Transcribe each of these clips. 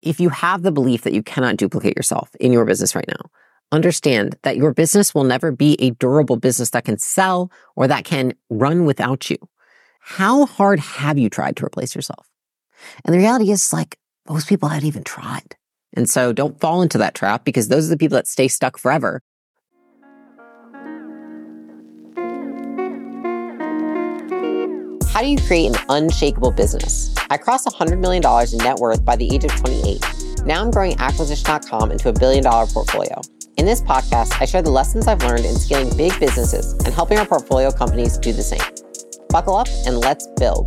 If you have the belief that you cannot duplicate yourself in your business right now, understand that your business will never be a durable business that can sell or that can run without you. How hard have you tried to replace yourself? And the reality is, like, most people haven't even tried. And so don't fall into that trap, because those are the people that stay stuck forever. How do you create an unshakable business? I crossed $100 million in net worth by the age of 28. Now I'm growing Acquisition.com into $1 billion portfolio. In this podcast, I share the lessons I've learned in scaling big businesses and helping our portfolio companies do the same. Buckle up and let's build.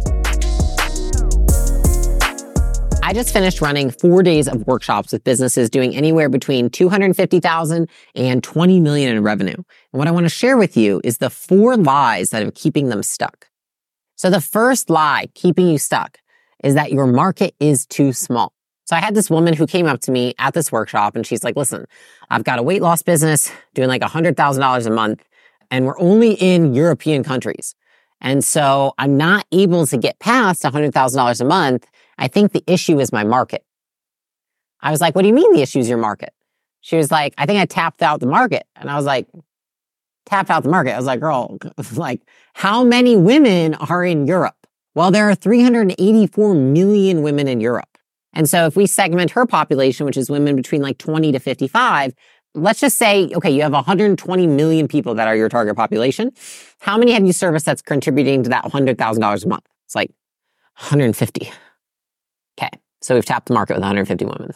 I just finished running 4 days of workshops with businesses doing anywhere between $250,000 and $20 million in revenue. And what I want to share with you is the 4 lies that are keeping them stuck. So the first lie keeping you stuck is that your market is too small. So I had this woman who came up to me at this workshop and she's like, listen, I've got a weight loss business doing like $100,000 a month and we're only in European countries. And so I'm not able to get past $100,000 a month. I think the issue is my market. I was like, what do you mean the issue is your market? She was like, I think I tapped out the market. And I was like, tapped out the market. I was like, girl, like, how many women are in Europe? Well, there are 384 million women in Europe. And so if we segment her population, which is women between like 20 to 55, let's just say, okay, you have 120 million people that are your target population. How many have you serviced that's contributing to that $100,000 a month? It's like 150. Okay, so we've tapped the market with 150 women.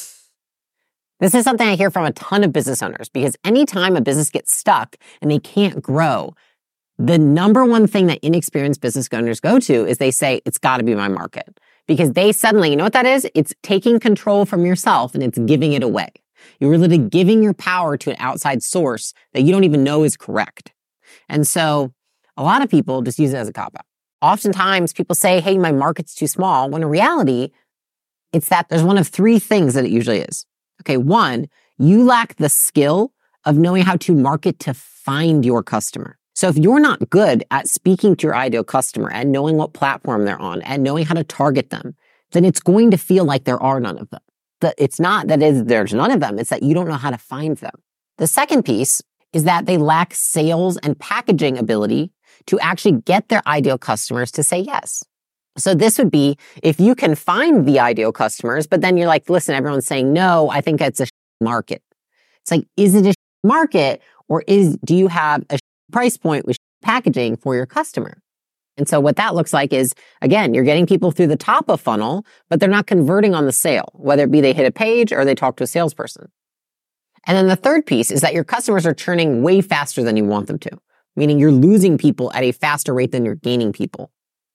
This is something I hear from a ton of business owners, because anytime a business gets stuck and they can't grow, the number one thing that inexperienced business owners go to is they say, it's got to be my market. Because they suddenly, you know what that is? It's taking control from yourself and it's giving it away. You're literally giving your power to an outside source that you don't even know is correct. And so a lot of people just use it as a cop-out. Oftentimes people say, hey, my market's too small, when in reality, it's that there's one of 3 things that it usually is. Okay, 1, you lack the skill of knowing how to market to find your customer. So if you're not good at speaking to your ideal customer and knowing what platform they're on and knowing how to target them, then it's going to feel like there are none of them. It's not that there's none of them, it's that you don't know how to find them. The second piece is that they lack sales and packaging ability to actually get their ideal customers to say yes. So this would be if you can find the ideal customers, but then you're like, listen, everyone's saying no, I think it's a market. It's like, is it a market, or do you have a price point with packaging for your customer? And so what that looks like is, again, you're getting people through the top of funnel, but they're not converting on the sale, whether it be they hit a page or they talk to a salesperson. And then the third piece is that your customers are churning way faster than you want them to, meaning you're losing people at a faster rate than you're gaining people.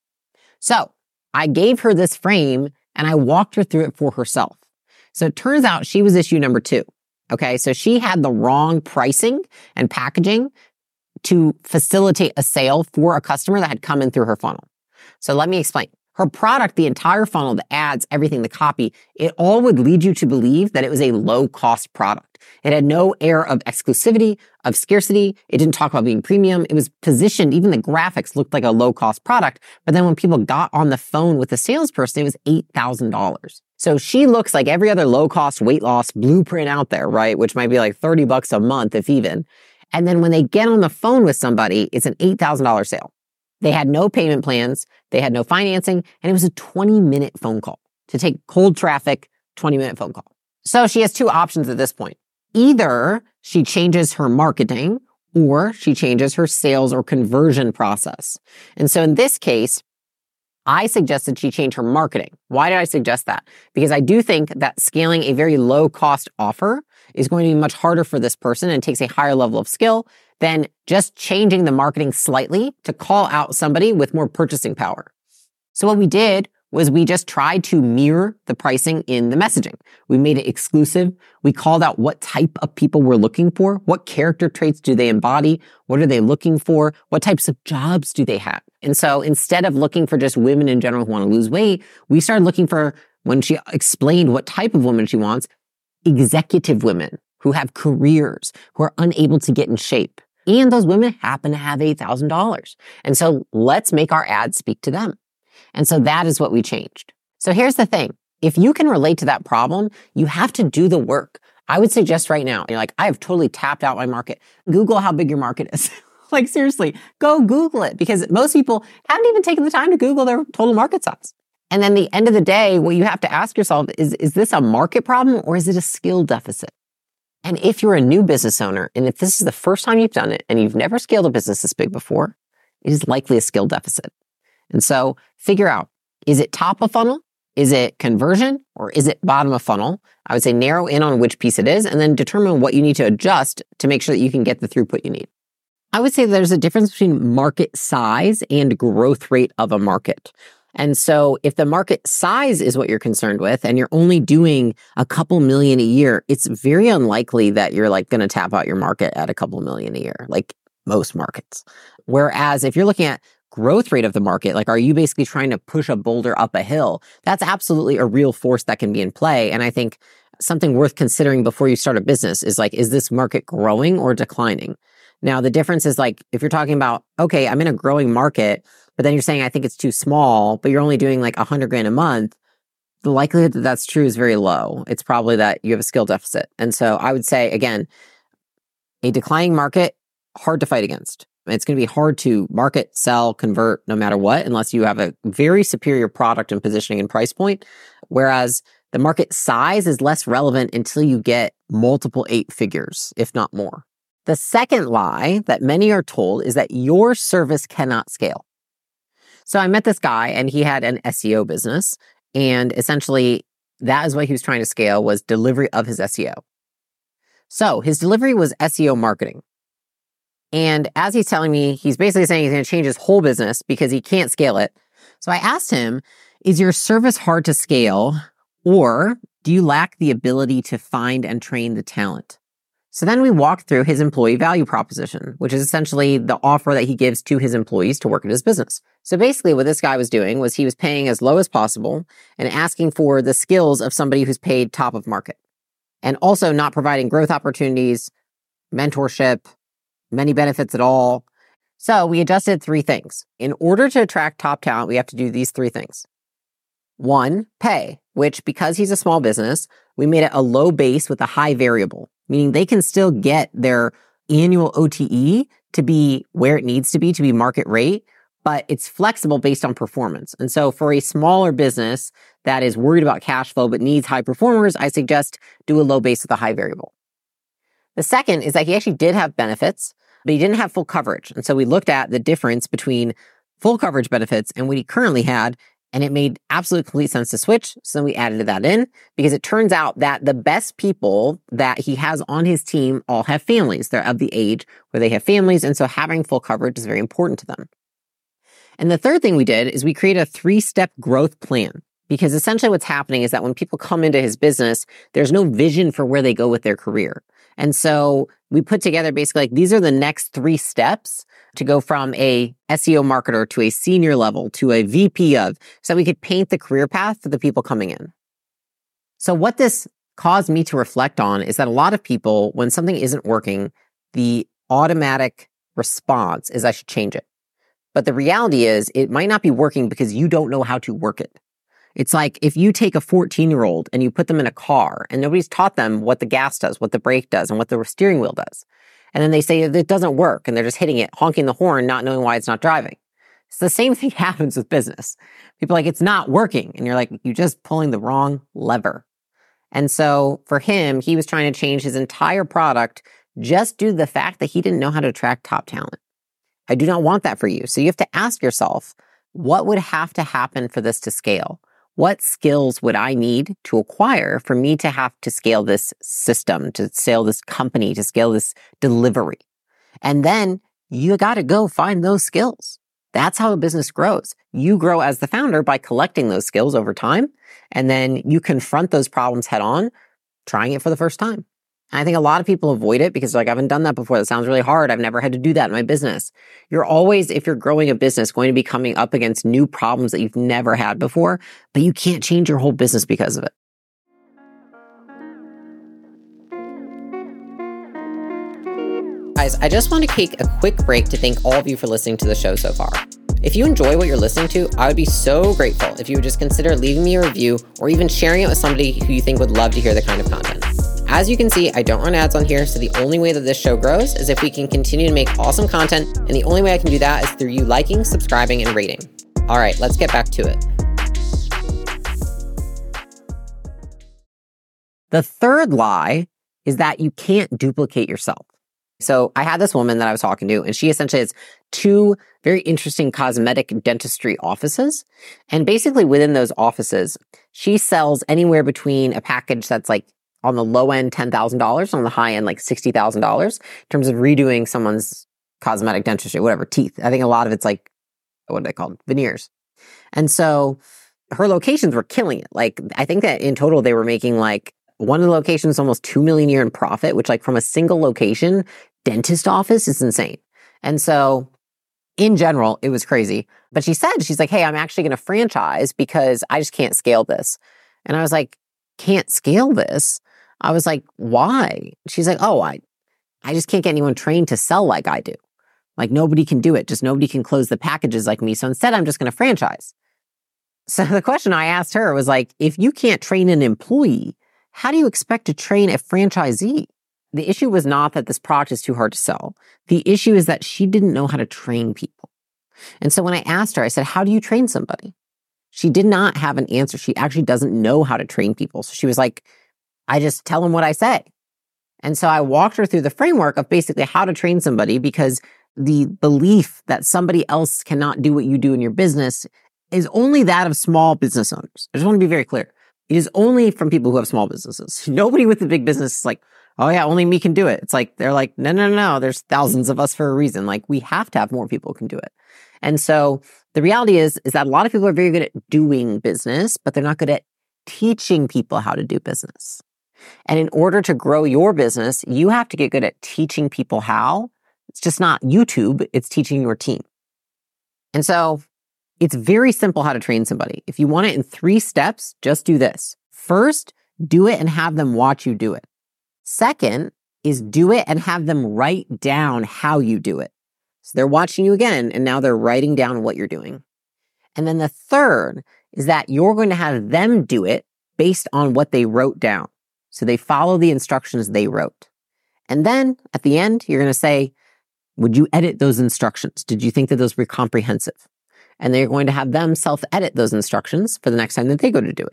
So I gave her this frame and I walked her through it for herself. So it turns out she was issue number 2. Okay, so she had the wrong pricing and packaging to facilitate a sale for a customer that had come in through her funnel. So let me explain. Her product, the entire funnel, the ads, everything, the copy, it all would lead you to believe that it was a low-cost product. It had no air of exclusivity, of scarcity. It didn't talk about being premium. It was positioned, even the graphics looked like a low-cost product. But then when people got on the phone with the salesperson, it was $8,000. So she looks like every other low-cost weight loss blueprint out there, right? Which might be like $30 a month, if even. And then when they get on the phone with somebody, it's an $8,000 sale. They had no payment plans, they had no financing, and it was a 20-minute phone call to take cold traffic, 20-minute phone call. So she has 2 options at this point. Either she changes her marketing or she changes her sales or conversion process. And so in this case, I suggested she change her marketing. Why did I suggest that? Because I do think that scaling a very low-cost offer is going to be much harder for this person and takes a higher level of skill than just changing the marketing slightly to call out somebody with more purchasing power. So what we did was we just tried to mirror the pricing in the messaging. We made it exclusive. We called out what type of people we're looking for. What character traits do they embody? What are they looking for? What types of jobs do they have? And so instead of looking for just women in general who want to lose weight, we started looking for, when she explained what type of woman she wants, executive women who have careers, who are unable to get in shape. And those women happen to have $8,000. And so let's make our ads speak to them. And so that is what we changed. So here's the thing. If you can relate to that problem, you have to do the work. I would suggest right now, you're like, I have totally tapped out my market. Google how big your market is. Like seriously, go Google it, because most people haven't even taken the time to Google their total market size. And then the end of the day, what you have to ask yourself is this a market problem or is it a skill deficit? And if you're a new business owner, and if this is the first time you've done it and you've never scaled a business this big before, it is likely a skill deficit. And so figure out, is it top of funnel? Is it conversion? Or is it bottom of funnel? I would say narrow in on which piece it is and then determine what you need to adjust to make sure that you can get the throughput you need. I would say there's a difference between market size and growth rate of a market. And so if the market size is what you're concerned with and you're only doing a couple million a year, it's very unlikely that you're like going to tap out your market at a couple million a year, like most markets. Whereas if you're looking at growth rate of the market, like are you basically trying to push a boulder up a hill? That's absolutely a real force that can be in play. And I think something worth considering before you start a business is like, is this market growing or declining? Now, the difference is like, if you're talking about, okay, I'm in a growing market, but then you're saying, I think it's too small, but you're only doing like $100,000 a month, the likelihood that that's true is very low. It's probably that you have a skill deficit. And so I would say, again, a declining market, hard to fight against. It's going to be hard to market, sell, convert, no matter what, unless you have a very superior product and positioning and price point. Whereas the market size is less relevant until you get multiple 8 figures, if not more. The second lie that many are told is that your service cannot scale. So I met this guy and he had an SEO business, and essentially that is what he was trying to scale, was delivery of his SEO. So his delivery was SEO marketing. And as he's telling me, he's basically saying he's going to change his whole business because he can't scale it. So I asked him, is your service hard to scale, or do you lack the ability to find and train the talent? So then we walked through his employee value proposition, which is essentially the offer that he gives to his employees to work at his business. So basically what this guy was doing was he was paying as low as possible and asking for the skills of somebody who's paid top of market, and also not providing growth opportunities, mentorship, many benefits at all. So we adjusted 3 things. In order to attract top talent, we have to do these 3 things. 1, pay, which because he's a small business, we made it a low base with a high variable, meaning they can still get their annual OTE to be where it needs to be market rate, but it's flexible based on performance. And so for a smaller business that is worried about cash flow but needs high performers, I suggest do a low base with a high variable. The second is that he actually did have benefits, but he didn't have full coverage. And so we looked at the difference between full coverage benefits and what he currently had, and it made absolute complete sense to switch. So then we added that in because it turns out that the best people that he has on his team all have families. They're of the age where they have families. And so having full coverage is very important to them. And the third thing we did is we created a 3-step growth plan, because essentially what's happening is that when people come into his business, there's no vision for where they go with their career. And so we put together basically like, these are the next 3 steps to go from a SEO marketer to a senior level to a VP of, so we could paint the career path for the people coming in. So what this caused me to reflect on is that a lot of people, when something isn't working, the automatic response is I should change it. But the reality is it might not be working because you don't know how to work it. It's like if you take a 14-year-old and you put them in a car and nobody's taught them what the gas does, what the brake does, and what the steering wheel does. And then they say it doesn't work and they're just hitting it, honking the horn, not knowing why it's not driving. It's the same thing happens with business. People are like, it's not working. And you're like, you're just pulling the wrong lever. And so for him, he was trying to change his entire product just due to the fact that he didn't know how to attract top talent. I do not want that for you. So you have to ask yourself, what would have to happen for this to scale? What skills would I need to acquire for me to have to scale this system, to scale this company, to scale this delivery? And then you got to go find those skills. That's how a business grows. You grow as the founder by collecting those skills over time, and then you confront those problems head on, trying it for the first time. And I think a lot of people avoid it because like, I haven't done that before. That sounds really hard. I've never had to do that in my business. You're always, if you're growing a business, going to be coming up against new problems that you've never had before, but you can't change your whole business because of it. Guys, I just want to take a quick break to thank all of you for listening to the show so far. If you enjoy what you're listening to, I would be so grateful if you would just consider leaving me a review or even sharing it with somebody who you think would love to hear the kind of content. As you can see, I don't run ads on here, so the only way that this show grows is if we can continue to make awesome content, and the only way I can do that is through you liking, subscribing, and rating. All right, let's get back to it. The third lie is that you can't duplicate yourself. So I had this woman that I was talking to, and she essentially has two very interesting cosmetic dentistry offices. And basically within those offices, she sells anywhere between a package that's like on the low end, $10,000, on the high end, like $60,000 in terms of redoing someone's cosmetic dentistry, whatever, teeth. I think a lot of it's like, what are they called? Veneers. And so her locations were killing it. Like, I think that in total, they were making like one of the locations almost $2 million a year in profit, which like from a single location dentist office is insane. And so in general, it was crazy. But she said, she's like, hey, I'm actually going to franchise because I just can't scale this. And I was like, can't scale this? I was like, why? She's like, oh, I just can't get anyone trained to sell like I do. Like nobody can do it. Just nobody can close the packages like me. So instead, I'm just going to franchise. So the question I asked her was like, if you can't train an employee, how do you expect to train a franchisee? The issue was not that this product is too hard to sell. The issue is that she didn't know how to train people. And so when I asked her, I said, how do you train somebody? She did not have an answer. She actually doesn't know how to train people. So she was like, I just tell them what I say. And so I walked her through the framework of basically how to train somebody, because the belief that somebody else cannot do what you do in your business is only that of small business owners. I just want to be very clear. It is only from people who have small businesses. Nobody with a big business is like, oh yeah, only me can do it. It's like, they're like, no. There's thousands of us for a reason. Like we have to have more people who can do it. And so the reality is that a lot of people are very good at doing business, but they're not good at teaching people how to do business. And in order to grow your business, you have to get good at teaching people how. It's just not YouTube, it's teaching your team. And so it's very simple how to train somebody. If you want it in 3 steps, just do this. First, do it and have them watch you do it. Second is do it and have them write down how you do it. So they're watching you again, and now they're writing down what you're doing. And then the third is that you're going to have them do it based on what they wrote down. So they follow the instructions they wrote. And then at the end, you're going to say, would you edit those instructions? Did you think that those were comprehensive? And they're going to have them self-edit those instructions for the next time that they go to do it.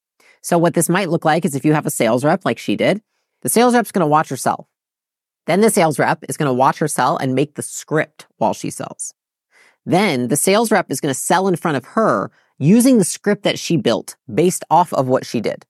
So what this might look like is if you have a sales rep like she did, the sales rep's going to watch her sell. Then the sales rep is going to watch her sell and make the script while she sells. Then the sales rep is going to sell in front of her using the script that she built based off of what she did.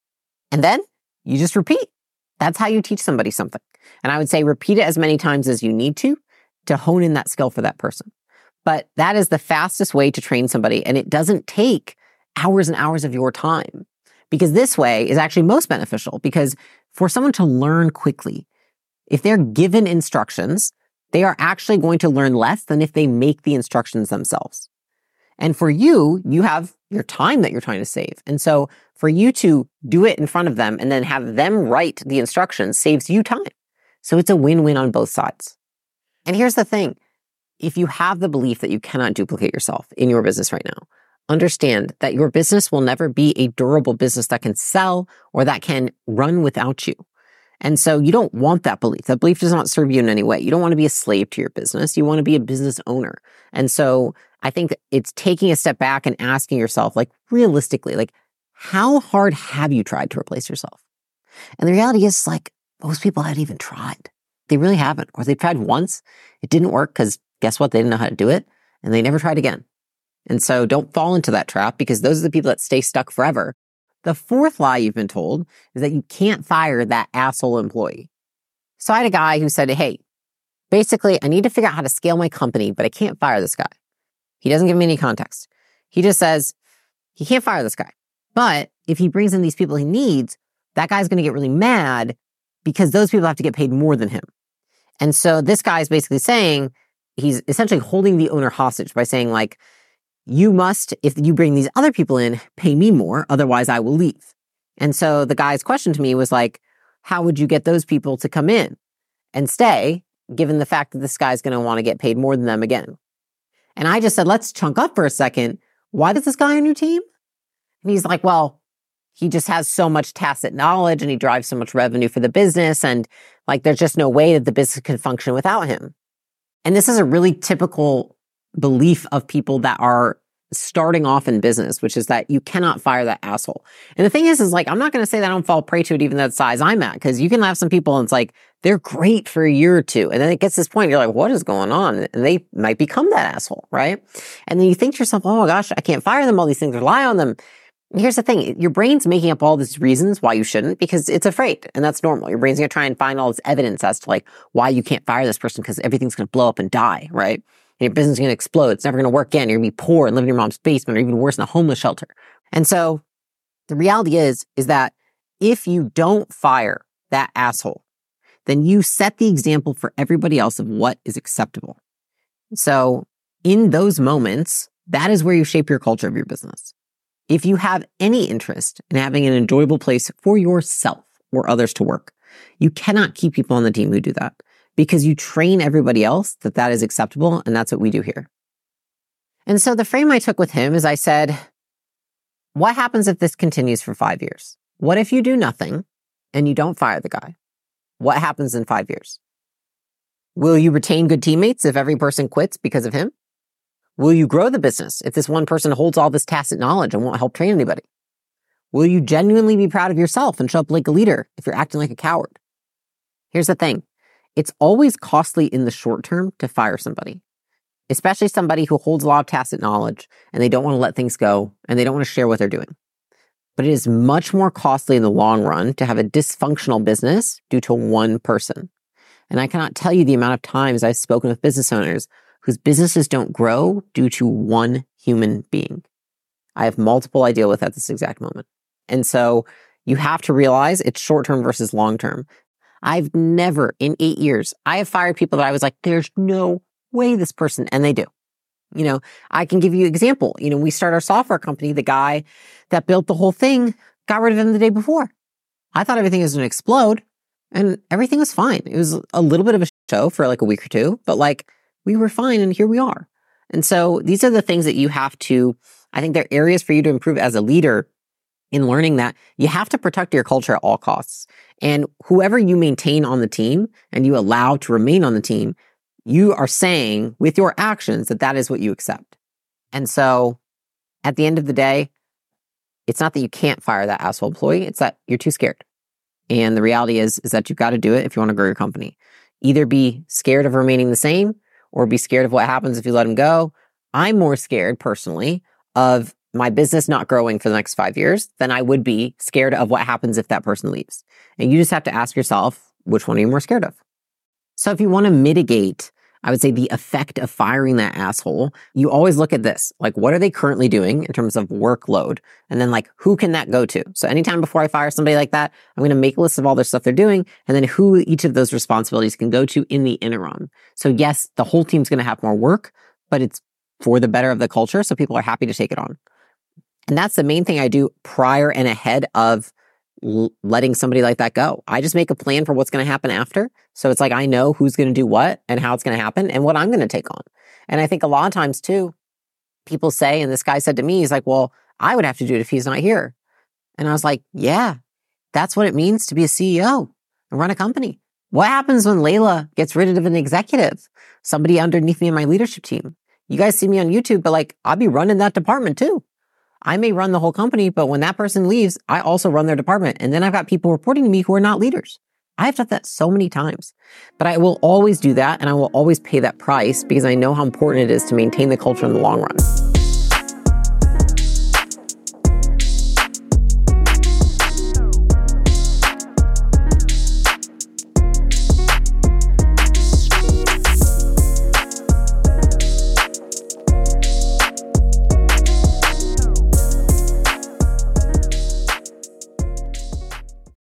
And then you just repeat. That's how you teach somebody something. And I would say repeat it as many times as you need to hone in that skill for that person. But that is the fastest way to train somebody. And it doesn't take hours and hours of your time, because this way is actually most beneficial, because for someone to learn quickly, if they're given instructions, they are actually going to learn less than if they make the instructions themselves. And for you, you have your time that you're trying to save. And so for you to do it in front of them and then have them write the instructions saves you time. So it's a win-win on both sides. And here's the thing. If you have the belief that you cannot duplicate yourself in your business right now, understand that your business will never be a durable business that can sell or that can run without you. And so you don't want that belief. That belief does not serve you in any way. You don't want to be a slave to your business. You want to be a business owner. And so I think it's taking a step back and asking yourself, like realistically, like how hard have you tried to replace yourself? And the reality is like most people haven't even tried. They really haven't. Or they've tried once. It didn't work because guess what? They didn't know how to do it and they never tried again. And so don't fall into that trap, because those are the people that stay stuck forever. The fourth lie you've been told is that you can't fire that asshole employee. So I had a guy who said, hey, basically I need to figure out how to scale my company, but I can't fire this guy. He doesn't give me any context. He just says he can't fire this guy. But if he brings in these people he needs, that guy's going to get really mad because those people have to get paid more than him. And so this guy is basically saying, he's essentially holding the owner hostage by saying like, you must, if you bring these other people in, pay me more, otherwise I will leave. And so the guy's question to me was like, how would you get those people to come in and stay, given the fact that this guy's going to want to get paid more than them again? And I just said, let's chunk up for a second. Why is this guy on your team? And he's like, well, he just has so much tacit knowledge and he drives so much revenue for the business. And like, there's just no way that the business can function without him. And this is a really typical belief of people that are starting off in business, which is that you cannot fire that asshole. And the thing is like, I'm not going to say that I don't fall prey to it even at the size I'm at, because you can have some people and it's like, they're great for a year or two. And then it gets to this point, you're like, what is going on? And they might become that asshole, right? And then you think to yourself, oh my gosh, I can't fire them. All these things rely on them. And here's the thing. Your brain's making up all these reasons why you shouldn't, because it's afraid. And that's normal. Your brain's going to try and find all this evidence as to like why you can't fire this person, because everything's going to blow up and die, right? And your business is going to explode. It's never going to work again. You're going to be poor and live in your mom's basement, or even worse, in a homeless shelter. And so the reality is that if you don't fire that asshole, then you set the example for everybody else of what is acceptable. So in those moments, that is where you shape your culture of your business. If you have any interest in having an enjoyable place for yourself or others to work, you cannot keep people on the team who do that, because you train everybody else that that is acceptable, and that's what we do here. And so the frame I took with him is I said, what happens if this continues for 5 years? What if you do nothing and you don't fire the guy? What happens in 5 years? Will you retain good teammates if every person quits because of him? Will you grow the business if this one person holds all this tacit knowledge and won't help train anybody? Will you genuinely be proud of yourself and show up like a leader if you're acting like a coward? Here's the thing. It's always costly in the short term to fire somebody, especially somebody who holds a lot of tacit knowledge and they don't want to let things go and they don't want to share what they're doing. But it is much more costly in the long run to have a dysfunctional business due to one person. And I cannot tell you the amount of times I've spoken with business owners whose businesses don't grow due to one human being. I have multiple I deal with at this exact moment. And so you have to realize it's short-term versus long-term. I've never in 8 years, I have fired people that I was like, there's no way this person, and they do. You know, I can give you an example. You know, we start our software company, the guy that built the whole thing got rid of him the day before. I thought everything was going to explode and everything was fine. It was a little bit of a show for like a week or two, but like we were fine and here we are. And so these are the things that you have to, I think they're areas for you to improve as a leader in learning that you have to protect your culture at all costs. And whoever you maintain on the team and you allow to remain on the team, you are saying with your actions that that is what you accept. And so at the end of the day, it's not that you can't fire that asshole employee. It's that you're too scared. And the reality is that you've got to do it if you want to grow your company. Either be scared of remaining the same or be scared of what happens if you let them go. I'm more scared personally of my business not growing for the next 5 years than I would be scared of what happens if that person leaves. And you just have to ask yourself, which one are you more scared of? So if you want to mitigate, I would say, the effect of firing that asshole, you always look at this. Like, what are they currently doing in terms of workload? And then like, who can that go to? So anytime before I fire somebody like that, I'm going to make a list of all their stuff they're doing and then who each of those responsibilities can go to in the interim. So yes, the whole team's going to have more work, but it's for the better of the culture. So people are happy to take it on. And that's the main thing I do prior and ahead of letting somebody like that go. I just make a plan for what's going to happen after. So it's like, I know who's going to do what and how it's going to happen and what I'm going to take on. And I think a lot of times too, people say, and this guy said to me, he's like, well, I would have to do it if he's not here. And I was like, yeah, that's what it means to be a CEO and run a company. What happens when Layla gets rid of an executive, somebody underneath me in my leadership team? You guys see me on YouTube, but like, I'll be running that department too. I may run the whole company, but when that person leaves, I also run their department. And then I've got people reporting to me who are not leaders. I've done that so many times, but I will always do that. And I will always pay that price because I know how important it is to maintain the culture in the long run.